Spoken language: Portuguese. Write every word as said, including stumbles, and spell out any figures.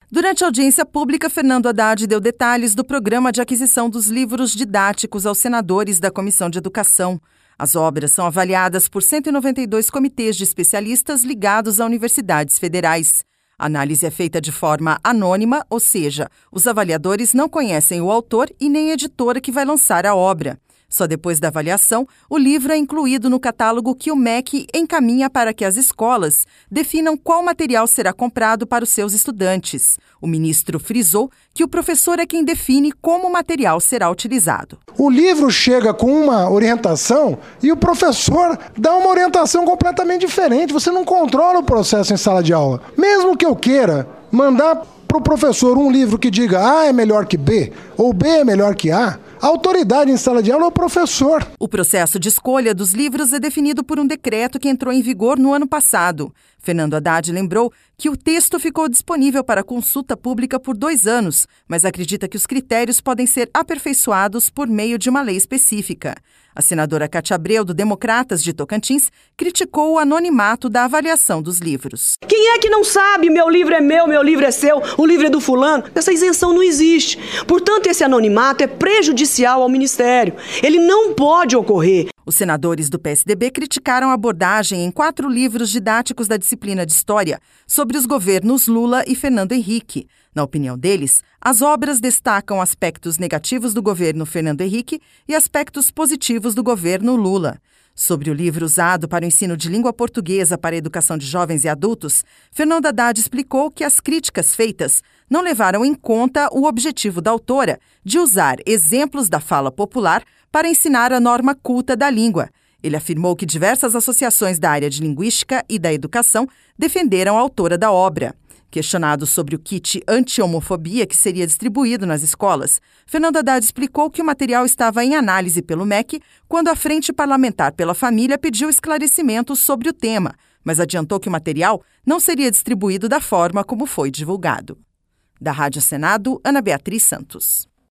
Durante a audiência pública, Fernando Haddad deu detalhes do programa de aquisição dos livros didáticos aos senadores da Comissão de Educação. As obras são avaliadas por cento e noventa e dois comitês de especialistas ligados a universidades federais. A análise é feita de forma anônima, ou seja, os avaliadores não conhecem o autor e nem a editora que vai lançar a obra. Só depois da avaliação, o livro é incluído no catálogo que o M E C encaminha para que as escolas definam qual material será comprado para os seus estudantes. O ministro frisou que o professor é quem define como o material será utilizado. O livro chega com uma orientação e o professor dá uma orientação completamente diferente. Você não controla o processo em sala de aula. Mesmo que eu queira mandar para o professor um livro que diga A é melhor que B ou B é melhor que A, a autoridade em sala de aula é o professor. O processo de escolha dos livros é definido por um decreto que entrou em vigor no ano passado. Fernando Haddad lembrou que o texto ficou disponível para consulta pública por dois anos, mas acredita que os critérios podem ser aperfeiçoados por meio de uma lei específica. A senadora Cátia Abreu, do Democratas de Tocantins, criticou o anonimato da avaliação dos livros. Quem é que não sabe meu livro é meu, meu livro é seu, o livro é do fulano? Essa isenção não existe. Portanto, esse anonimato é prejudicial ao Ministério. Ele não pode ocorrer. Os senadores do P S D B criticaram a abordagem em quatro livros didáticos da disciplina de História sobre os governos Lula e Fernando Henrique. Na opinião deles, as obras destacam aspectos negativos do governo Fernando Henrique e aspectos positivos do governo Lula. Sobre o livro usado para o ensino de língua portuguesa para a educação de jovens e adultos, Fernando Haddad explicou que as críticas feitas não levaram em conta o objetivo da autora de usar exemplos da fala popular para ensinar a norma culta da língua. Ele afirmou que diversas associações da área de linguística e da educação defenderam a autora da obra. Questionado sobre o kit anti-homofobia que seria distribuído nas escolas, Fernando Haddad explicou que o material estava em análise pelo M E C quando a Frente Parlamentar pela Família pediu esclarecimentos sobre o tema, mas adiantou que o material não seria distribuído da forma como foi divulgado. Da Rádio Senado, Ana Beatriz Santos.